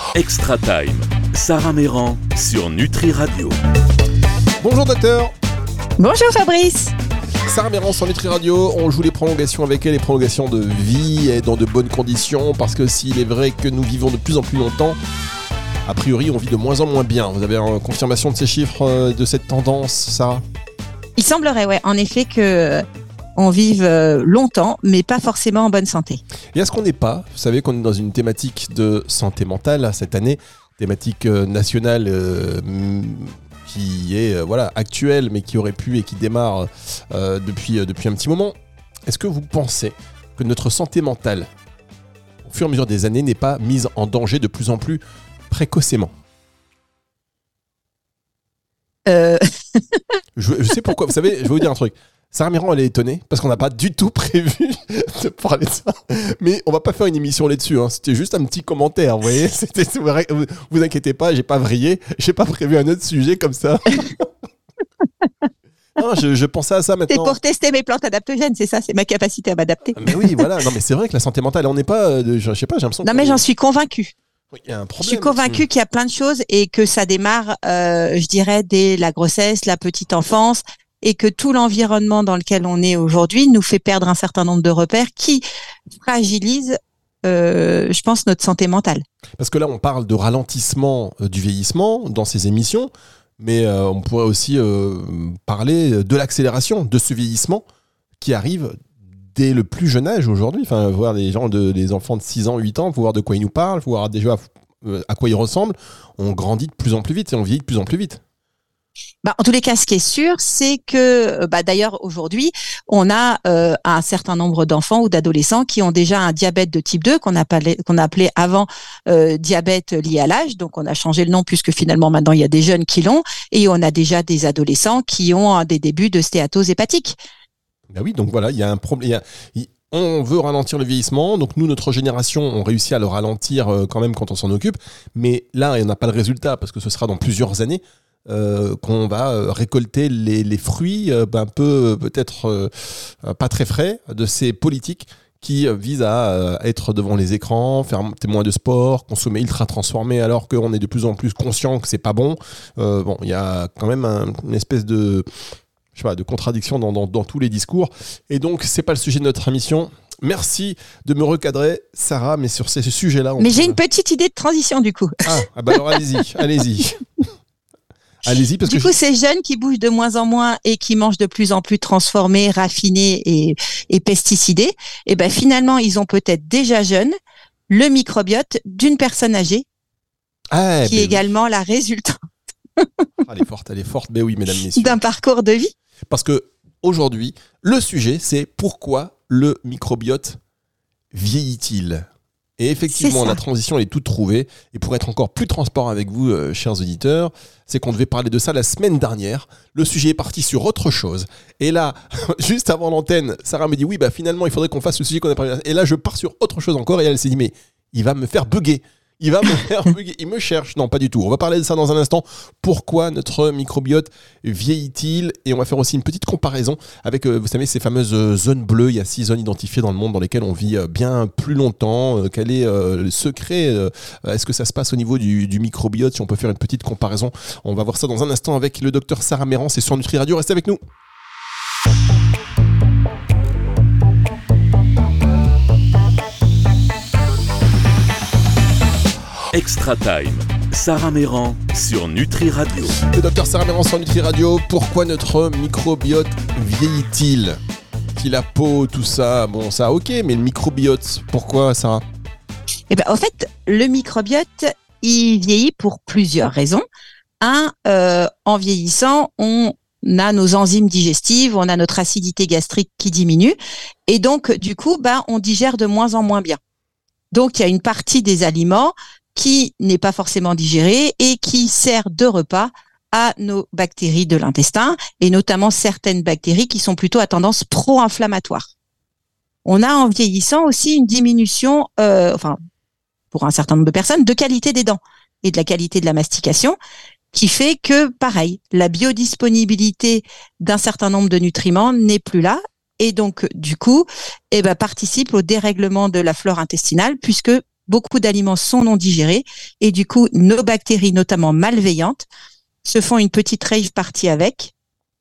Extra Time, Sarah Meyran sur Nutri Radio. Bonjour docteur. Bonjour Fabrice. Sarah Meyran sur Nutri Radio, on joue les prolongations avec elle, les prolongations de vie et dans de bonnes conditions, parce que s'il est vrai que nous vivons de plus en plus longtemps, a priori on vit de moins en moins bien. Vous avez une confirmation de ces chiffres, de cette tendance, Sarah ? Il semblerait, ouais, en effet que on vive longtemps, mais pas forcément en bonne santé. Et est-ce qu'on n'est pas, vous savez qu'on est dans une thématique de santé mentale cette année, thématique nationale qui est actuelle, mais qui aurait pu et qui démarre depuis un petit moment. Est-ce que vous pensez que notre santé mentale, au fur et à mesure des années, n'est pas mise en danger de plus en plus précocement ? Je sais pourquoi. Vous savez, je vais vous dire un truc. Sarah Meyran, elle est étonnée parce qu'on n'a pas du tout prévu de parler de ça. Mais on va pas faire une émission là-dessus. Hein. C'était juste un petit commentaire, vous voyez. Vous inquiétez pas, j'ai pas vrillé. J'ai pas prévu un autre sujet comme ça. Non, je pensais à ça maintenant. C'est pour tester mes plantes adaptogènes, c'est ça, c'est ma capacité à m'adapter. Mais oui, voilà. Non, mais c'est vrai que la santé mentale, on n'est pas. Je sais pas, j'ai l'impression. Non, mais j'en suis convaincue. Oui, il y a un problème. Je suis convaincue qu'il y a plein de choses et que ça démarre, je dirais, dès la grossesse, la petite enfance. Et que tout l'environnement dans lequel on est aujourd'hui nous fait perdre un certain nombre de repères qui fragilisent, je pense, notre santé mentale. Parce que là, on parle de ralentissement du vieillissement dans ces émissions, mais on pourrait aussi parler de l'accélération de ce vieillissement qui arrive dès le plus jeune âge aujourd'hui. Enfin, voir des enfants de 6 ans, 8 ans, voir de quoi ils nous parlent, voir déjà à quoi ils ressemblent. On grandit de plus en plus vite et on vieillit de plus en plus vite. En tous les cas, ce qui est sûr, c'est que, d'ailleurs, aujourd'hui, on a un certain nombre d'enfants ou d'adolescents qui ont déjà un diabète de type 2 qu'on appelait avant diabète lié à l'âge. Donc, on a changé le nom puisque finalement, maintenant, il y a des jeunes qui l'ont et on a déjà des adolescents qui ont des débuts de stéatose hépatique. Ben oui, donc voilà, il y a un problème. On veut ralentir le vieillissement, donc nous, notre génération, on réussit à le ralentir quand même quand on s'en occupe. Mais là, on n'a pas le résultat parce que ce sera dans plusieurs années. Qu'on va récolter les fruits un peu peut-être pas très frais de ces politiques qui visent à être devant les écrans, faire moins de sport, consommer ultra transformé alors qu'on est de plus en plus conscient que c'est pas bon. Il y a quand même une espèce de contradiction dans tous les discours. Et donc, c'est pas le sujet de notre émission. Merci de me recadrer, Sarah, mais sur ces sujets-là... J'ai une petite idée de transition, du coup. Alors allez-y. Allez-y, parce du coup, ces jeunes qui bougent de moins en moins et qui mangent de plus en plus transformés, raffinés et pesticidés, finalement, ils ont peut-être déjà jeunes le microbiote d'une personne âgée qui est également la résultante. Elle est forte. Ben oui, mesdames, messieurs. D'un parcours de vie. Parce que aujourd'hui, le sujet, c'est pourquoi le microbiote vieillit-il ? Et effectivement, la transition elle est toute trouvée. Et pour être encore plus transparent avec vous, chers auditeurs, c'est qu'on devait parler de ça la semaine dernière. Le sujet est parti sur autre chose. Et là, juste avant l'antenne, Sarah me dit, oui, finalement, il faudrait qu'on fasse le sujet qu'on a parlé. Et là, je pars sur autre chose encore. Et elle s'est dit, mais il va me faire bugger. Il me cherche. Non, pas du tout. On va parler de ça dans un instant. Pourquoi notre microbiote vieillit-il ? Et on va faire aussi une petite comparaison avec, vous savez, ces fameuses zones bleues. Il y a 6 zones identifiées dans le monde dans lesquelles on vit bien plus longtemps. Quel est le secret ? Est-ce que ça se passe au niveau du microbiote ? Si on peut faire une petite comparaison, on va voir ça dans un instant avec le docteur Sarah Meyran. C'est sur Nutri Radio. Restez avec nous. Extra Time, Sarah Meyran sur Nutri Radio. Le docteur Sarah Meyran sur Nutri Radio. Pourquoi notre microbiote vieillit-il ? Si la peau, tout ça, bon ça ok, mais le microbiote, pourquoi Sarah ? En fait, le microbiote, il vieillit pour plusieurs raisons. En vieillissant, on a nos enzymes digestives, on a notre acidité gastrique qui diminue, et donc du coup, on digère de moins en moins bien. Donc il y a une partie des aliments qui n'est pas forcément digérée et qui sert de repas à nos bactéries de l'intestin, et notamment certaines bactéries qui sont plutôt à tendance pro-inflammatoire. On a en vieillissant aussi une diminution, pour un certain nombre de personnes, de qualité des dents et de la qualité de la mastication, qui fait que, pareil, la biodisponibilité d'un certain nombre de nutriments n'est plus là, et donc, du coup, participe au dérèglement de la flore intestinale, puisque beaucoup d'aliments sont non digérés et du coup, nos bactéries, notamment malveillantes, se font une petite rave party avec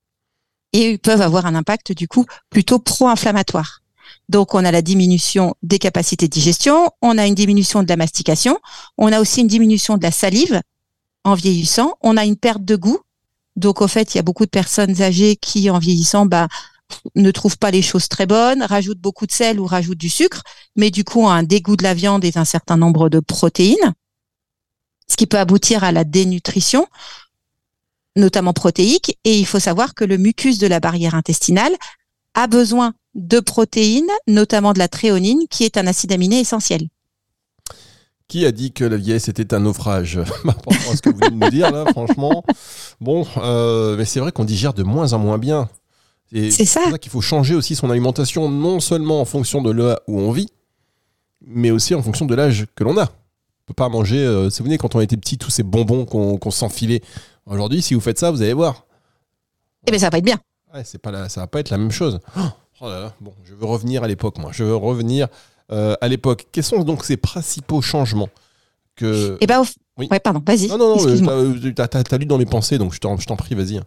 et peuvent avoir un impact du coup plutôt pro-inflammatoire. Donc, on a la diminution des capacités de digestion, on a une diminution de la mastication, on a aussi une diminution de la salive en vieillissant, on a une perte de goût. Donc, au fait, il y a beaucoup de personnes âgées qui, en vieillissant, ne trouvent pas les choses très bonnes, rajoutent beaucoup de sel ou rajoutent du sucre, mais du coup, ont un dégoût de la viande et d'un certain nombre de protéines, ce qui peut aboutir à la dénutrition, notamment protéique. Et il faut savoir que le mucus de la barrière intestinale a besoin de protéines, notamment de la tréonine, qui est un acide aminé essentiel. Qui a dit que la vieillesse était un naufrage? Par rapport à ce que vous venez de nous dire, là, franchement. Bon, mais c'est vrai qu'on digère de moins en moins bien. Et c'est ça. C'est pour ça qu'il faut changer aussi son alimentation, non seulement en fonction de là où on vit, mais aussi en fonction de l'âge que l'on a. On ne peut pas manger, vous vous souvenez, quand on était petit, tous ces bonbons qu'on s'enfilait. Aujourd'hui, si vous faites ça, vous allez voir. Eh bien, ça va pas être bien. Ouais, ça va pas être la même chose. Oh là là, bon, je veux revenir à l'époque, moi. Je veux revenir à l'époque. Quels sont donc ces principaux changements que... Eh ben, oui. Ouais, pardon, vas-y. Non, Excuse-moi. t'as lu dans mes pensées, donc je t'en prie, vas-y.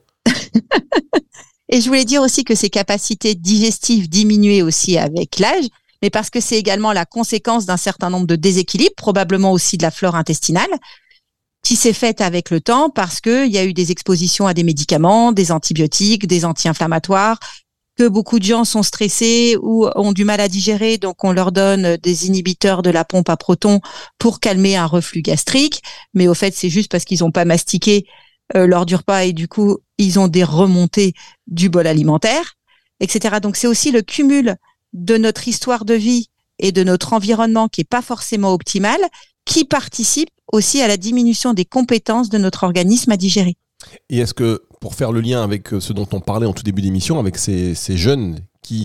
Et je voulais dire aussi que ces capacités digestives diminuaient aussi avec l'âge, mais parce que c'est également la conséquence d'un certain nombre de déséquilibres, probablement aussi de la flore intestinale, qui s'est faite avec le temps parce qu'il y a eu des expositions à des médicaments, des antibiotiques, des anti-inflammatoires, que beaucoup de gens sont stressés ou ont du mal à digérer, donc on leur donne des inhibiteurs de la pompe à protons pour calmer un reflux gastrique, mais au fait c'est juste parce qu'ils n'ont pas mastiqué lors du repas et du coup ils ont des remontées du bol alimentaire, etc. Donc c'est aussi le cumul de notre histoire de vie et de notre environnement qui est pas forcément optimal, qui participe aussi à la diminution des compétences de notre organisme à digérer. Et est-ce que, pour faire le lien avec ce dont on parlait en tout début d'émission, avec ces jeunes qui,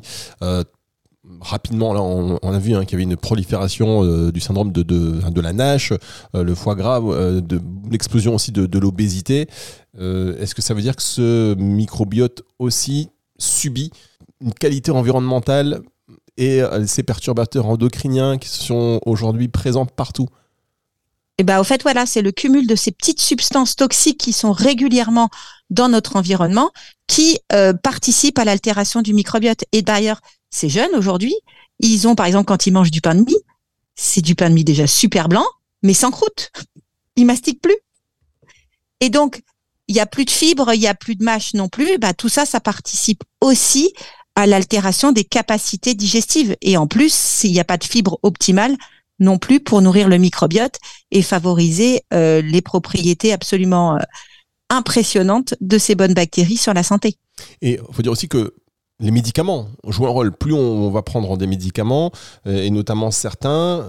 rapidement, là, on a vu qu'il y avait une prolifération du syndrome de la NASH, le foie gras, de l'explosion aussi de l'obésité, est-ce que ça veut dire que ce microbiote aussi subit une qualité environnementale et ces perturbateurs endocriniens qui sont aujourd'hui présents partout? Et au fait, voilà, c'est le cumul de ces petites substances toxiques qui sont régulièrement dans notre environnement qui participent à l'altération du microbiote. Et d'ailleurs, ces jeunes aujourd'hui, ils ont, par exemple, quand ils mangent du pain de mie, c'est du pain de mie déjà super blanc, mais sans croûte. Ils mastiquent plus. Et donc, il y a plus de fibres, il y a plus de mâche non plus. Tout ça, ça participe aussi à l'altération des capacités digestives. Et en plus, s'il n'y a pas de fibres optimales non plus pour nourrir le microbiote et favoriser les propriétés absolument impressionnantes de ces bonnes bactéries sur la santé. Et il faut dire aussi que les médicaments jouent un rôle. Plus on va prendre des médicaments, et notamment certains,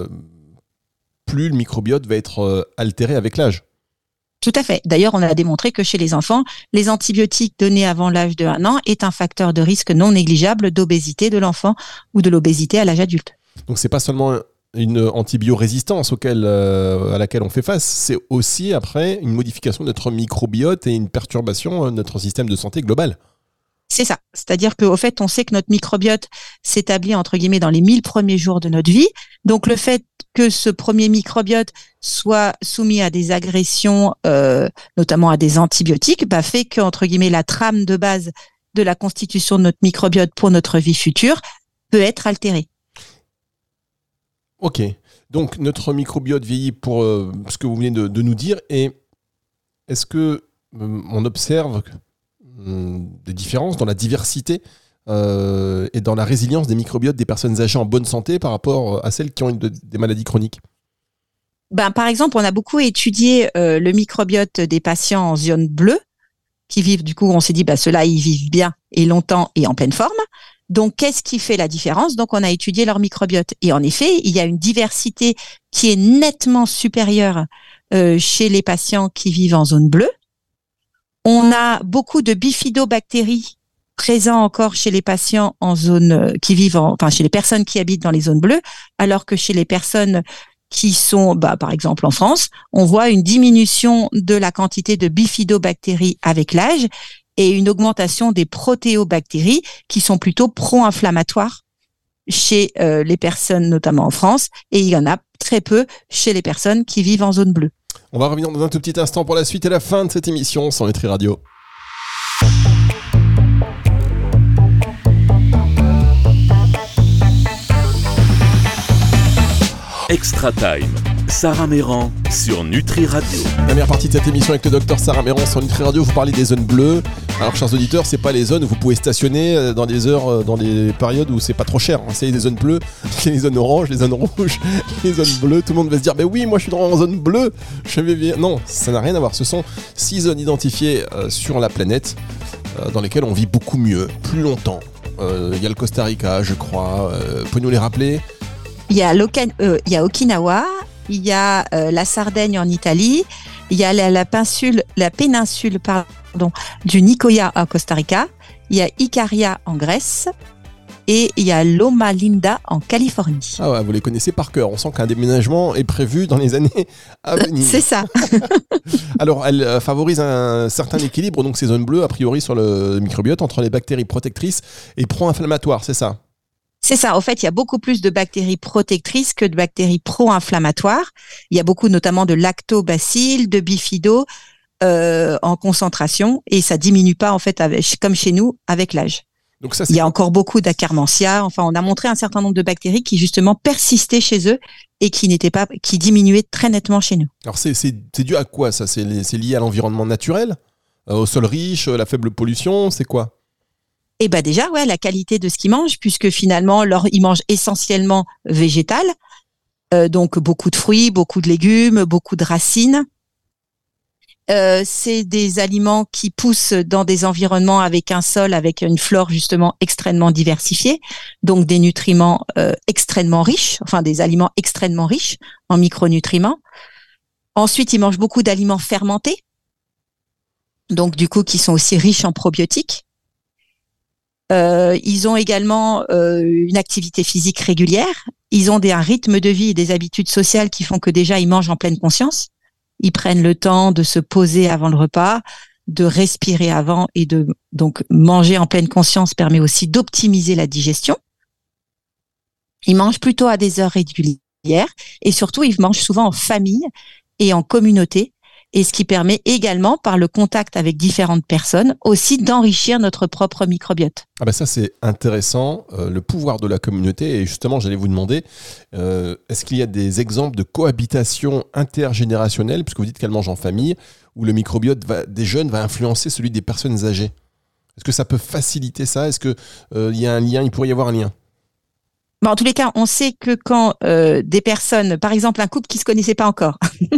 plus le microbiote va être altéré avec l'âge. Tout à fait. D'ailleurs, on a démontré que chez les enfants, les antibiotiques donnés avant l'âge de 1 an est un facteur de risque non négligeable d'obésité de l'enfant ou de l'obésité à l'âge adulte. Donc c'est pas seulement une antibiorésistance à laquelle on fait face, c'est aussi après une modification de notre microbiote et une perturbation de notre système de santé global. C'est ça. C'est-à-dire qu'au fait, on sait que notre microbiote s'établit entre guillemets dans les 1000 premiers jours de notre vie. Donc le fait que ce premier microbiote soit soumis à des agressions, notamment à des antibiotiques, fait que, entre guillemets, la trame de base de la constitution de notre microbiote pour notre vie future peut être altérée. Ok, donc notre microbiote vieillit pour ce que vous venez de nous dire, et est-ce que on observe des différences dans la diversité et dans la résilience des microbiotes des personnes âgées en bonne santé par rapport à celles qui ont des maladies chroniques? Par exemple, on a beaucoup étudié le microbiote des patients en zone bleue qui vivent, du coup, on s'est dit, ceux-là, ils vivent bien et longtemps et en pleine forme. Donc, qu'est-ce qui fait la différence? Donc, on a étudié leur microbiote. Et en effet, il y a une diversité qui est nettement supérieure chez les patients qui vivent en zone bleue. On a beaucoup de bifidobactéries présents encore chez les patients en zone chez les personnes qui habitent dans les zones bleues, alors que chez les personnes qui sont, par exemple en France, on voit une diminution de la quantité de bifidobactéries avec l'âge et une augmentation des protéobactéries qui sont plutôt pro-inflammatoires chez les personnes, notamment en France, et il y en a très peu chez les personnes qui vivent en zone bleue. On va revenir dans un tout petit instant pour la suite et la fin de cette émission sur Nutri Radio. Extra Time. Sarah Meyran sur Nutri Radio. La première partie de cette émission avec le docteur Sarah Meyran sur Nutri Radio, vous parlez des zones bleues. Alors, chers auditeurs, c'est pas les zones où vous pouvez stationner dans des heures, dans des périodes où c'est pas trop cher. C'est des zones bleues, c'est les zones oranges, les zones rouges, les zones bleues. Tout le monde va se dire, mais oui, moi je suis en zone bleue. Je vais bien. Non, ça n'a rien à voir. Ce sont 6 zones identifiées sur la planète dans lesquelles on vit beaucoup mieux, plus longtemps. Il y a le Costa Rica, je crois. Pouvez nous les rappeler? Il y a Okinawa, il y a la Sardaigne en Italie, il y a la péninsule du Nicoya en Costa Rica, il y a Ikaria en Grèce et il y a Loma Linda en Californie. Ah ouais, vous les connaissez par cœur. On sent qu'un déménagement est prévu dans les années à venir. C'est ça. Alors, elles favorisent un certain équilibre, donc ces zones bleues, a priori sur le microbiote, entre les bactéries protectrices et pro-inflammatoires, c'est ça? C'est ça. En fait, il y a beaucoup plus de bactéries protectrices que de bactéries pro-inflammatoires. Il y a beaucoup notamment de lactobacilles, de bifido en concentration et ça diminue pas en fait comme chez nous avec l'âge. Donc ça, il y a encore beaucoup d'Akkermansia. Enfin, on a montré un certain nombre de bactéries qui justement persistaient chez eux et qui diminuaient très nettement chez nous. Alors c'est dû à quoi ça? C'est lié à l'environnement naturel, au sol riche, la faible pollution, c'est quoi? Eh ben déjà, ouais, la qualité de ce qu'ils mangent, puisque finalement, ils mangent essentiellement végétal, donc beaucoup de fruits, beaucoup de légumes, beaucoup de racines. C'est des aliments qui poussent dans des environnements avec un sol, avec une flore justement extrêmement diversifiée, donc des nutriments extrêmement riches, enfin des aliments extrêmement riches en micronutriments. Ensuite, ils mangent beaucoup d'aliments fermentés, donc du coup qui sont aussi riches en probiotiques. Ils ont également une activité physique régulière. Ils ont un rythme de vie et des habitudes sociales qui font que déjà ils mangent en pleine conscience. Ils prennent le temps de se poser avant le repas, de respirer avant et donc manger en pleine conscience permet aussi d'optimiser la digestion. Ils mangent plutôt à des heures régulières et surtout ils mangent souvent en famille et en communauté. Et ce qui permet également, par le contact avec différentes personnes, aussi d'enrichir notre propre microbiote. Ah ben ça c'est intéressant, le pouvoir de la communauté. Et justement, j'allais vous demander, est-ce qu'il y a des exemples de cohabitation intergénérationnelle, puisque vous dites qu'elle mange en famille, où le microbiote des jeunes va influencer celui des personnes âgées? Est-ce que ça peut faciliter ça? Est-ce qu'il y a un lien, il pourrait y avoir un lien? En tous les cas, on sait que quand des personnes, par exemple un couple qui se connaissait pas encore,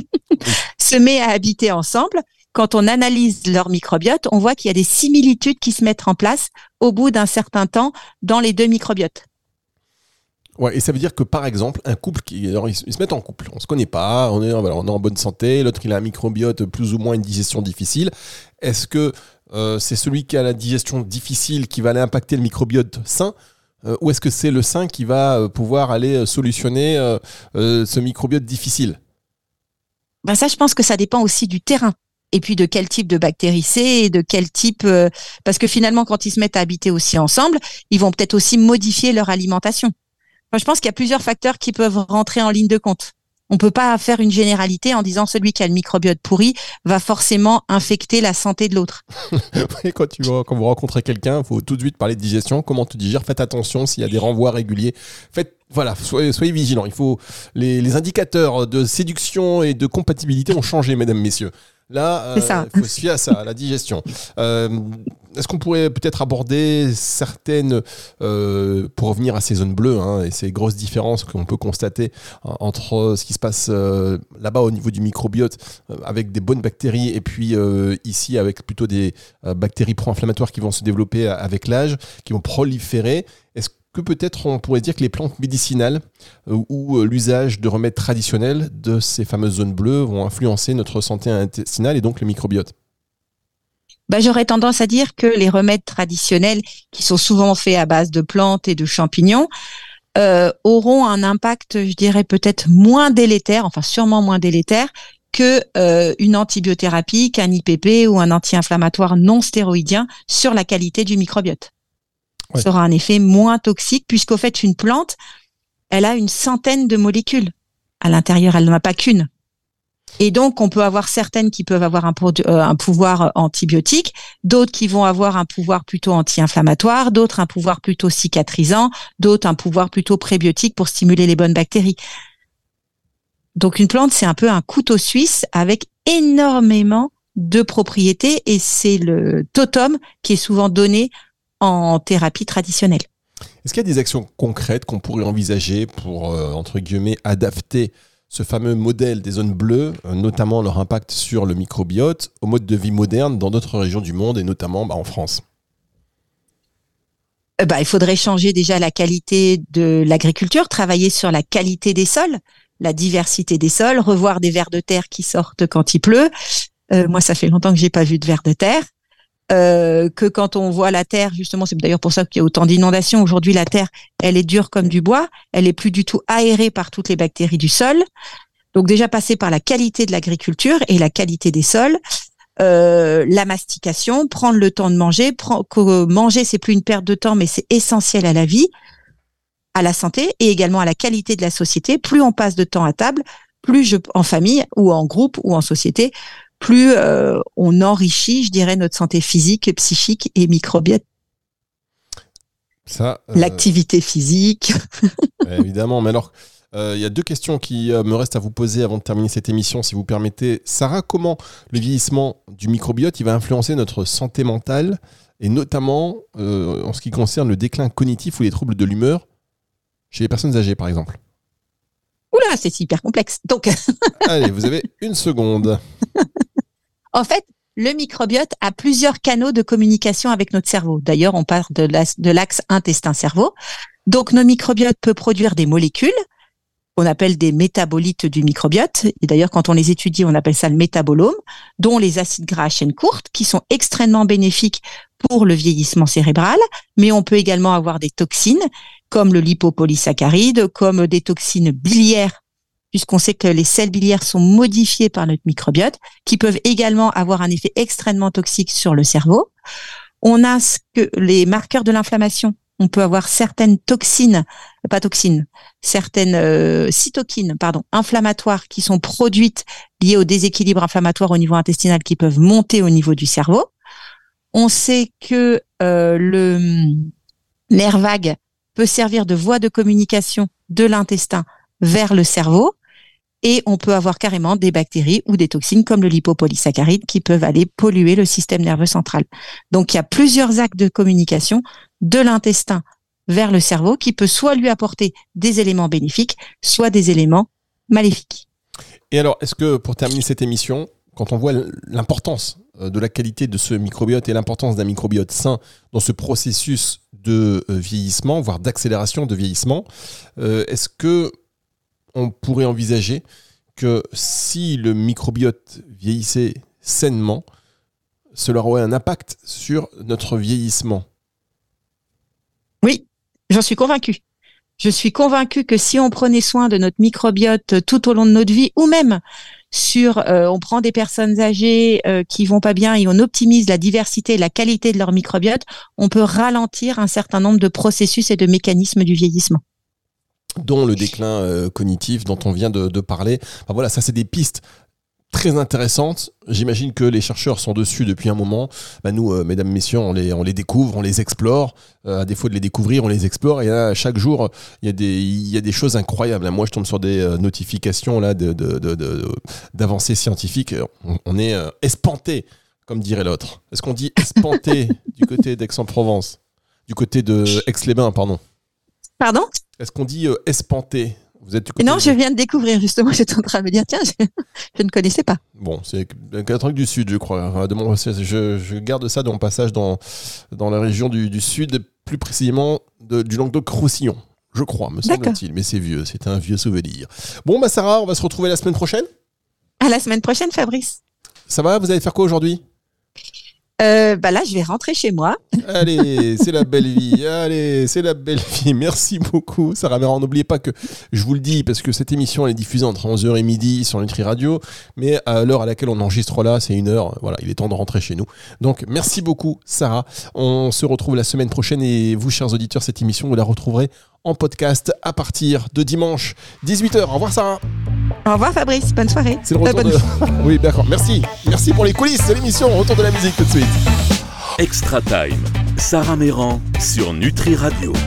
se met à habiter ensemble, quand on analyse leur microbiote, on voit qu'il y a des similitudes qui se mettent en place au bout d'un certain temps dans les deux microbiotes. Ouais, et ça veut dire que par exemple, un couple ils se mettent en couple, on se connaît pas, on est en bonne santé, l'autre il a un microbiote plus ou moins une digestion difficile. Est-ce que c'est celui qui a la digestion difficile qui va aller impacter le microbiote sain? Ou est-ce que c'est le sain qui va pouvoir aller solutionner ce microbiote difficile? Ben ça, je pense que ça dépend aussi du terrain. Et puis de quel type de bactéries c'est et de quel type... parce que finalement, quand ils se mettent à habiter aussi ensemble, ils vont peut-être aussi modifier leur alimentation. Enfin, je pense qu'il y a plusieurs facteurs qui peuvent rentrer en ligne de compte. On peut pas faire une généralité en disant celui qui a le microbiote pourri va forcément infecter la santé de l'autre. Quand vous rencontrez quelqu'un, il faut tout de suite parler de digestion, comment tu digères, faites attention s'il y a des renvois réguliers. Soyez vigilants. Il faut les indicateurs de séduction et de compatibilité ont changé, mesdames, messieurs. Là, il faut se fier à ça, à la digestion. Est-ce qu'on pourrait peut-être aborder certaines, pour revenir à ces zones bleues et ces grosses différences qu'on peut constater entre ce qui se passe là-bas au niveau du microbiote avec des bonnes bactéries et puis ici avec plutôt des bactéries pro-inflammatoires qui vont se développer avec l'âge, qui vont proliférer. Est-ce que peut-être on pourrait dire que les plantes médicinales ou l'usage de remèdes traditionnels de ces fameuses zones bleues vont influencer notre santé intestinale et donc le microbiote? J'aurais tendance à dire que les remèdes traditionnels, qui sont souvent faits à base de plantes et de champignons, auront un impact, je dirais peut-être moins délétère, enfin sûrement moins délétère, que une antibiothérapie, qu'un IPP ou un anti-inflammatoire non stéroïdien sur la qualité du microbiote. Ouais. Ça aura un effet moins toxique puisqu'au fait, une plante, elle a une centaine de molécules à l'intérieur. Elle n'en a pas qu'une. Et donc, on peut avoir certaines qui peuvent avoir un pouvoir antibiotique, d'autres qui vont avoir un pouvoir plutôt anti-inflammatoire, d'autres un pouvoir plutôt cicatrisant, d'autres un pouvoir plutôt prébiotique pour stimuler les bonnes bactéries. Donc, une plante, c'est un peu un couteau suisse avec énormément de propriétés et c'est le totem qui est souvent donné en thérapie traditionnelle. Est-ce qu'il y a des actions concrètes qu'on pourrait envisager pour, entre guillemets, adapter ce fameux modèle des zones bleues, notamment leur impact sur le microbiote, au mode de vie moderne dans d'autres régions du monde et notamment en France? Il faudrait changer déjà la qualité de l'agriculture, travailler sur la qualité des sols, la diversité des sols, revoir des vers de terre qui sortent quand il pleut. Moi, ça fait longtemps que j'ai pas vu de vers de terre. Que quand on voit la terre, justement, c'est d'ailleurs pour ça qu'il y a autant d'inondations. Aujourd'hui, la terre, elle est dure comme du bois. Elle est plus du tout aérée par toutes les bactéries du sol. Donc déjà passer par la qualité de l'agriculture et la qualité des sols. La mastication, prendre le temps de manger. Manger, c'est plus une perte de temps, mais c'est essentiel à la vie, à la santé et également à la qualité de la société. Plus on passe de temps à table, plus en famille ou en groupe ou en société, plus on enrichit, je dirais, notre santé physique, psychique et microbiote. Ça, l'activité physique. Évidemment, mais alors, il y a deux questions qui me restent à vous poser avant de terminer cette émission, si vous permettez. Sarah, comment le vieillissement du microbiote il va influencer notre santé mentale, et notamment en ce qui concerne le déclin cognitif ou les troubles de l'humeur chez les personnes âgées, par exemple? Oula, c'est hyper complexe. Donc, allez, vous avez une seconde. En fait, le microbiote a plusieurs canaux de communication avec notre cerveau. D'ailleurs, on parle de l'axe intestin-cerveau. Donc, nos microbiotes peuvent produire des molécules qu'on appelle des métabolites du microbiote. Et d'ailleurs, quand on les étudie, on appelle ça le métabolome, dont les acides gras à chaîne courte, qui sont extrêmement bénéfiques pour le vieillissement cérébral. Mais on peut également avoir des toxines, comme le lipopolysaccharide, comme des toxines biliaires, puisqu'on sait que les sels biliaires sont modifiés par notre microbiote, qui peuvent également avoir un effet extrêmement toxique sur le cerveau. On a les marqueurs de l'inflammation. On peut avoir certaines cytokines, inflammatoires qui sont produites liées au déséquilibre inflammatoire au niveau intestinal qui peuvent monter au niveau du cerveau. On sait que l'air vague peut servir de voie de communication de l'intestin vers le cerveau. Et on peut avoir carrément des bactéries ou des toxines comme le lipopolysaccharide qui peuvent aller polluer le système nerveux central. Donc, il y a plusieurs actes de communication de l'intestin vers le cerveau qui peut soit lui apporter des éléments bénéfiques, soit des éléments maléfiques. Et alors, est-ce que pour terminer cette émission, quand on voit l'importance de la qualité de ce microbiote et l'importance d'un microbiote sain dans ce processus de vieillissement, voire d'accélération de vieillissement, est-ce que on pourrait envisager que si le microbiote vieillissait sainement, cela aurait un impact sur notre vieillissement? Oui, j'en suis convaincue. Je suis convaincue que si on prenait soin de notre microbiote tout au long de notre vie, ou même on prend des personnes âgées qui vont pas bien et on optimise la diversité et la qualité de leur microbiote, on peut ralentir un certain nombre de processus et de mécanismes du vieillissement. Dont le déclin cognitif dont on vient de parler. Enfin, voilà, ça c'est des pistes très intéressantes. J'imagine que les chercheurs sont dessus depuis un moment. Nous, mesdames, messieurs, on les découvre, on les explore. À défaut de les découvrir, on les explore. Et là, chaque jour, il y a des choses incroyables. Moi, je tombe sur des notifications là, d'avancées scientifiques. On est espanté, comme dirait l'autre. Est-ce qu'on dit espanté du côté d'Aix-en-Provence? Du côté de Aix-les-Bains, pardon. Pardon ? Est-ce qu'on dit espanté? Vous êtes du côté Non, je viens de découvrir, justement. J'étais en train de me dire, tiens, je ne connaissais pas. Bon, c'est un truc du Sud, je crois. Je garde ça de mon passage dans la région du Sud, plus précisément du Languedoc-Roussillon, je crois, me semble-t-il. Mais c'est vieux, c'est un vieux souvenir. Bon, Sarah, on va se retrouver la semaine prochaine. À la semaine prochaine, Fabrice. Ça va? Vous allez faire quoi aujourd'hui? Là, je vais rentrer chez moi. Allez, c'est la belle vie. Allez, c'est la belle vie. Merci beaucoup, Sarah Meyran. N'oubliez pas que je vous le dis, parce que cette émission elle est diffusée entre 11h et midi sur Nutri Radio, mais à l'heure à laquelle on enregistre là, c'est 1h. Voilà, il est temps de rentrer chez nous. Donc, merci beaucoup, Sarah. On se retrouve la semaine prochaine et vous, chers auditeurs, cette émission, vous la retrouverez en podcast à partir de dimanche 18h. Au revoir, Sarah. Au revoir, Fabrice. Bonne soirée. C'est le retour Oui, d'accord. Merci. Merci pour les coulisses de l'émission. Retour de la musique tout de suite. Extra Time. Sarah Meyran sur Nutri Radio.